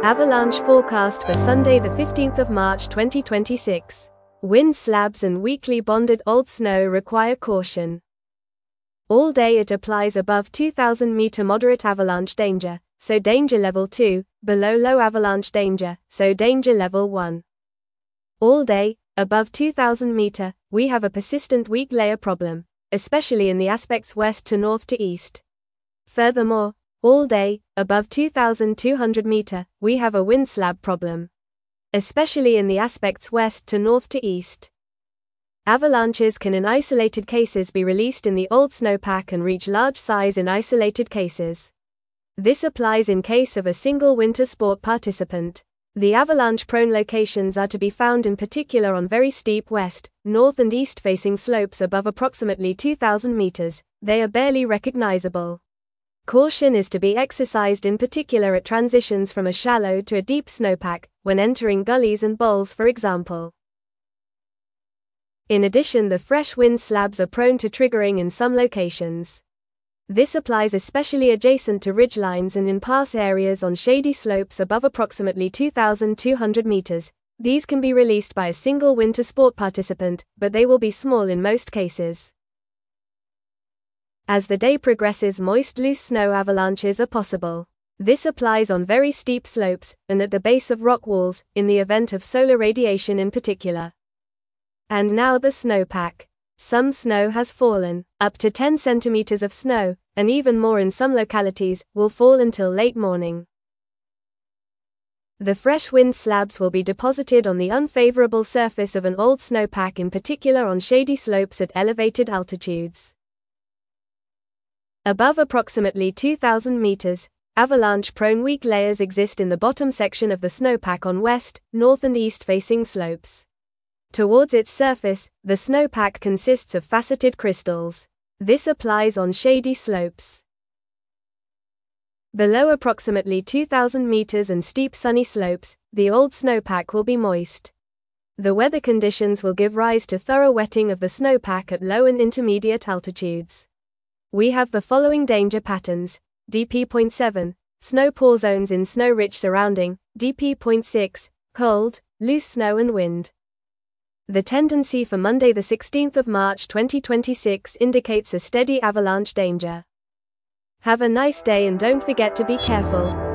Avalanche forecast for Sunday the 15th of March 2026. Wind slabs and weakly bonded old snow require caution. All day it applies above 2,000 meter moderate avalanche danger, so danger level 2, below low avalanche danger, so danger level 1. All day, above 2,000 meter, we have a persistent weak layer problem, especially in the aspects west to north to east. Furthermore, all day, above 2,200 meter, we have a wind slab problem, especially in the aspects west to north to east. Avalanches can in isolated cases be released in the old snowpack and reach large size in isolated cases. This applies in case of a single winter sport participant. The avalanche-prone locations are to be found in particular on very steep west, north and east-facing slopes above approximately 2,000 meters. They are barely recognizable. Caution is to be exercised in particular at transitions from a shallow to a deep snowpack, when entering gullies and bowls for example. In addition, the fresh wind slabs are prone to triggering in some locations. This applies especially adjacent to ridgelines and in pass areas on shady slopes above approximately 2,200 meters. These can be released by a single winter sport participant, but they will be small in most cases. As the day progresses, moist loose snow avalanches are possible. This applies on very steep slopes, and at the base of rock walls, in the event of solar radiation in particular. And now the snowpack. Some snow has fallen. Up to 10 centimeters of snow, and even more in some localities, will fall until late morning. The fresh wind slabs will be deposited on the unfavorable surface of an old snowpack, in particular on shady slopes at elevated altitudes. Above approximately 2,000 meters, avalanche-prone weak layers exist in the bottom section of the snowpack on west, north and east-facing slopes. Towards its surface, the snowpack consists of faceted crystals. This applies on shady slopes. Below approximately 2,000 meters and steep sunny slopes, the old snowpack will be moist. The weather conditions will give rise to thorough wetting of the snowpack at low and intermediate altitudes. We have the following danger patterns: DP.7, snow pour zones in snow-rich surrounding, DP.6, cold, loose snow and wind. The tendency for Monday the 16th of March 2026 indicates a steady avalanche danger. Have a nice day and don't forget to be careful.